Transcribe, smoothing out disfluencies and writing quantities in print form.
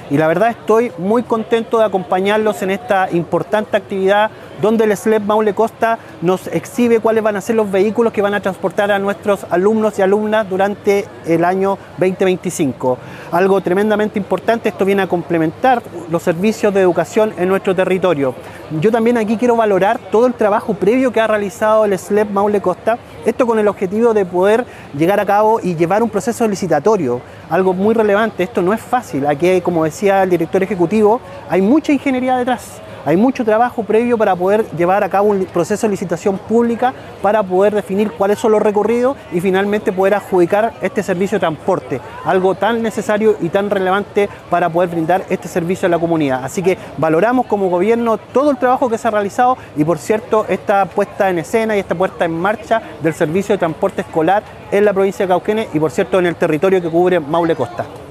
y la verdad estoy muy contento de acompañarlos en esta importante actividad donde el SLEP Maule Costa nos exhibe cuáles van a ser los vehículos que van a transportar a nuestros alumnos y alumnas durante el año 2025. Algo tremendamente importante, esto viene a complementar los servicios de educación en nuestro territorio. Yo también aquí quiero valorar todo el trabajo previo que ha realizado el SLEP Maule Costa, esto con el objetivo de poder llegar a cabo y llevar un proceso licitatorio, algo muy relevante. Esto no es fácil, aquí, como decía el director ejecutivo, hay mucha ingeniería detrás. Hay mucho trabajo previo para poder llevar a cabo un proceso de licitación pública, para poder definir cuáles son los recorridos y finalmente poder adjudicar este servicio de transporte, algo tan necesario y tan relevante para poder brindar este servicio a la comunidad. Así que valoramos como gobierno todo el trabajo que se ha realizado y, por cierto, esta puesta en escena y esta puesta en marcha del servicio de transporte escolar en la provincia de Cauquenes y, por cierto, en el territorio que cubre Maule Costa.